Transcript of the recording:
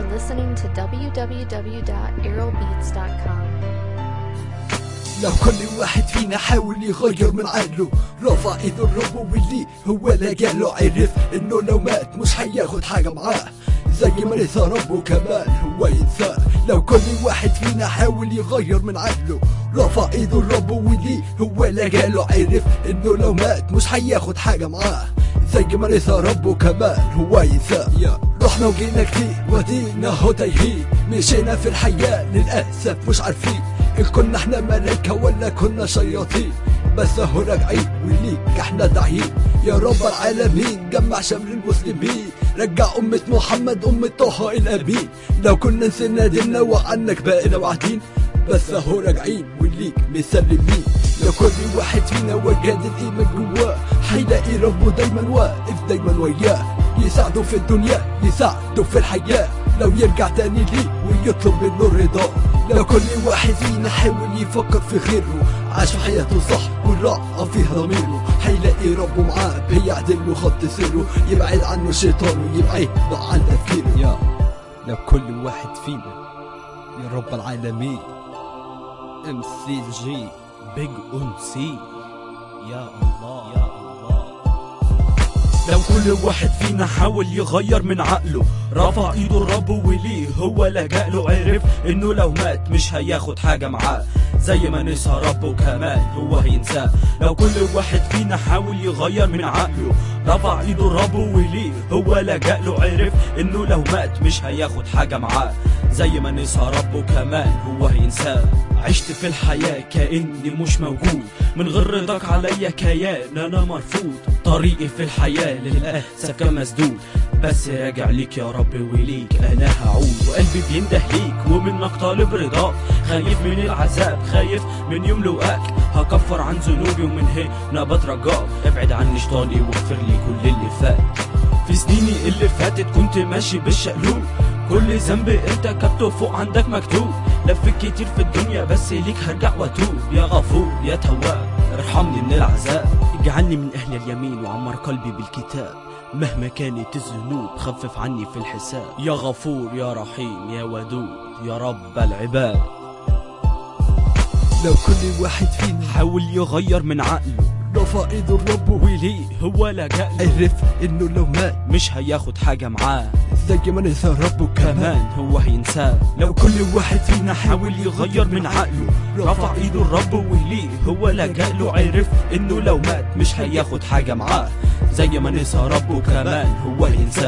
are listening to www.aerobeats.com. لو كل واحد فينا حاول يغير من عقله، رفع ايده الرب واللي هو لجاله، عرف انه لو مات مش هياخد حاجة معاه، زي ما نسى ربه كمان هو ينساه. لو كل واحد فينا حاول يغير من عقله، رفع ايده الرب واللي هو لجاله، عرف انه لو مات مش هياخد حاجة معاه، زي ما نسى ربه كمان هو ينساه. رحنا وجينا كتير ودينا هو تايهين، مشينا في الحياة للأسف مش عارفين إن كنا احنا ملايكة ولا كنا شياطين، بس اهو راجعين وليك احنا داعيين. يا رب العالمين جمع شمل المسلمين، رجع أمة محمد أمة طه الأمين. لو كنا نسينا ديننا وعنك بقينا واعدين، بس اهو راجعين وليك مسلمين. لو كل واحد فينا وجد الإيمان جواه، هيلاقي ربه دايما واقف دايما وياه، يساعده في الدنيا يساعده في الحياة، لو يرجع تاني ليه ويطلب منه الرضا. لو كل واحد فينا حاول يفكر في خيره، عاش في حياته صح والراحة فيها ضميره، هيلاقي ربه معاه بيعدل له خط سيره، يبعد عنه الشيطان ويبعد عن تفكيره. لو كل واحد فينا يا رب العالمين MCG Big MC يا الله يا الله. لو كل واحد فينا حاول يغير من عقله، رفع ايده الرب وليه هو لجأله، عرف انه لو مات مش هياخد حاجة معاه، زي ما نسى ربه كمان هو هينساه. لو كل واحد فينا حاول يغير من عقله، رفع ايده الرب وليه هو لجأله، عرف انه لو مات مش هياخد حاجة معاه، زي ما نسى ربه كمان هو هينساه. عشت في الحياة كأني مش موجود، من غير رضاك عليا كيان انا مرفوض، طريقي في الحياة للأسف كان مسدود، بس راجع ليك يا رب وليك انا هعود، وقلبي بينده ليك ومنك طالب رضاك، خايف من العذاب خايف من يوم لقاك، هكفر عن ذنوبي ومن هنا بترجاك، ابعد عني شيطاني واغفر لي كل اللي فات. في سنيني اللي فاتت كنت ماشي بالشقلوب، كل ذنب ارتكبته فوق عندك مكتوب، لفت كتير في الدنيا بس ليك هرجع واتوب، يا غفور يا تواب ارحمني من العذاب، اجعلني من اهل اليمين وعمر قلبي بالكتاب، مهما كانت الذنوب خفف عني في الحساب، يا غفور يا رحيم يا ودود يا رب العباد. لو كل واحد فينا حاول يغير من عقله، رفع ايده الرب وليه هو لجأله، عرف انه لو مات مش هياخد حاجة معاه، زي ما نسى ربه كمان هو هينساه. لو كل واحد فينا حاول يغير من عقله، رفع ايده الرب وليه هو لجأله، عرف انه لو مات مش هياخد حاجة معاه، زي ما نسى ربه كمان هو هينساه.